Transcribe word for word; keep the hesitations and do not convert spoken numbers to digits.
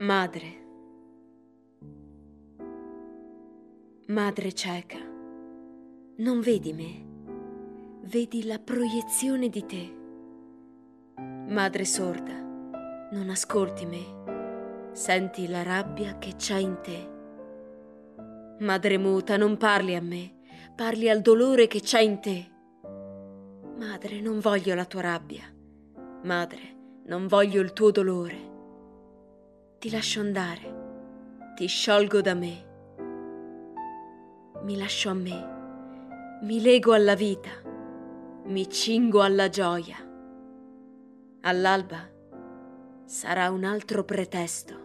Madre, madre cieca, non vedi me, vedi la proiezione di te. Madre sorda, non ascolti me, senti la rabbia che c'è in te. Madre muta, non parli a me, parli al dolore che c'è in te. Madre, non voglio la tua rabbia, madre, non voglio il tuo dolore. Ti lascio andare, ti sciolgo da me. Mi lascio a me, mi lego alla vita, mi cingo alla gioia. All'alba sarà un altro pretesto.